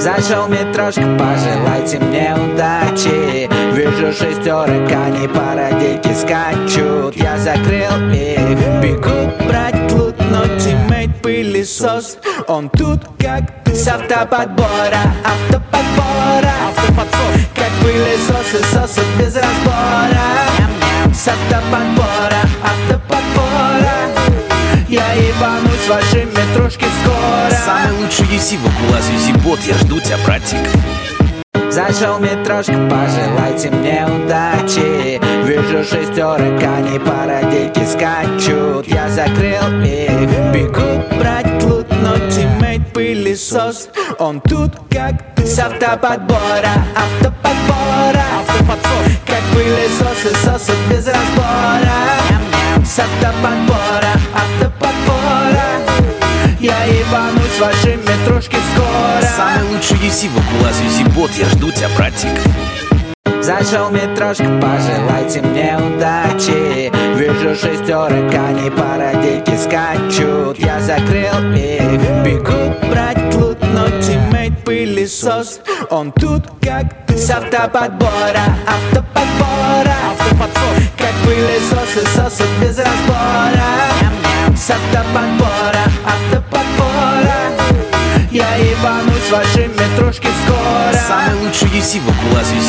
Зашел в метрошку, пожелайте мне удачи. Вижу шестерок, они по радике скачут. Я закрыл их, бегут брать лут, но тиммейт пылесос. Он тут как ты с автоподбора, как пылесосы сосут без разбора. С автоподбора, я ебанусь в вашей метрошке скоро. Самый лучший UC в Oculus UC бот, я жду тебя, братик. Зашел в метрошку, пожелайте мне удачи. Вижу шестерок, они по радике скачут. Я закрыл их, бегут брать лут, но тиммейт пылесос. Он тут как ты с автоподбора, как пылесосы сосут без разбора. С автоподбора, я ебанусь в вашей метрошке скоро. Самый лучший UC в Oculus UC бот, я жду тебя, братик. Зашел в метрошку, пожелайте мне удачи. Вижу шестерок, они по радике скачут. Я закрыл их, бегут брать лут, но тиммейт пылесос. Он тут как ты с автоподбора, как пылесосы сосут без разбора. С автоподбора, я ебанусь в вашей метрошке скоро. Самый лучший UC в Oculus UC